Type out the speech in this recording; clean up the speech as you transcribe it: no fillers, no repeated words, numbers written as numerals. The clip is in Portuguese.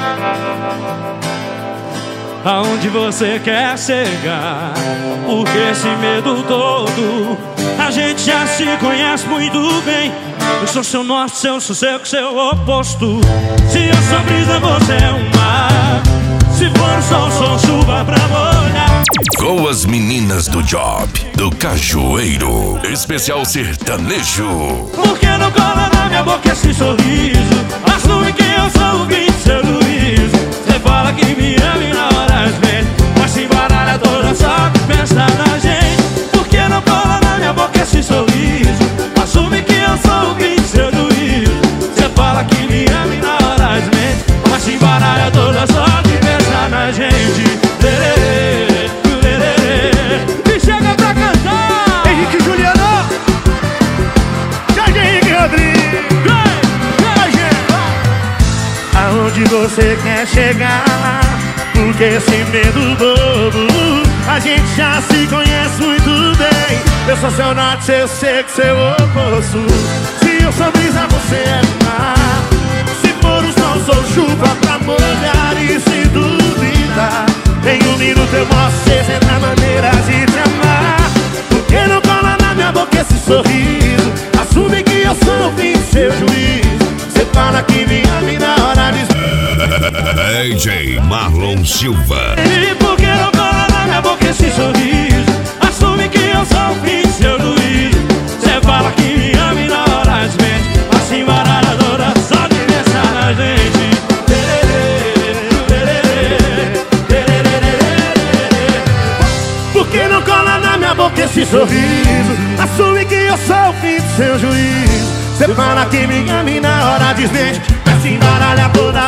Aonde você quer chegar? Porque esse medo todo? A gente já se conhece muito bem. Eu sou seu norte, seu sossego, seu oposto. Se eu sou brisa, você é um mar. Se for o sol, sou chuva pra molhar. Com as meninas do Job, do Cajueiro, especial sertanejo. Por que não cola na minha boca esse sorriso? Assume que eu sou o vício, seu Luiz. Você fala que me ama e na hora vem, mas se embaralha toda só de pensar na gente. Por que não cola na minha boca esse sorriso? Assume que eu sou o vício, seu Luiz. Você fala que me ama e na hora vem, mas se embaralha toda só de pensar na gente. Me chega pra cantar Henrique e Juliano, Jardim e Rodrigo. Aonde você quer chegar? Porque esse medo bobo, a gente já se conhece muito bem. Eu sou seu norte, seu seco, seu oposto. Se eu sou brisa, você é mar. Se for o sol, sou chuva pra molhar. E se duvidar, em um minuto eu mostro 60 maneiras de te amar. Por que não cola na minha boca esse sorriso? Assume que eu sou o fim, seu juiz. Você fala que me ama e na hora de... DJ Marlon Silva. E por que não cola na minha boca esse sorriso? Assume que eu sou o fim, seu Luiz. Você fala que me ama e na hora desmente, assim embaralha toda só de pensar na gente. Por que não cola na minha boca esse sorriso? Assume que eu sou o fim do seu juiz. Você fala que me ama e na hora desmente, mas se embaralha toda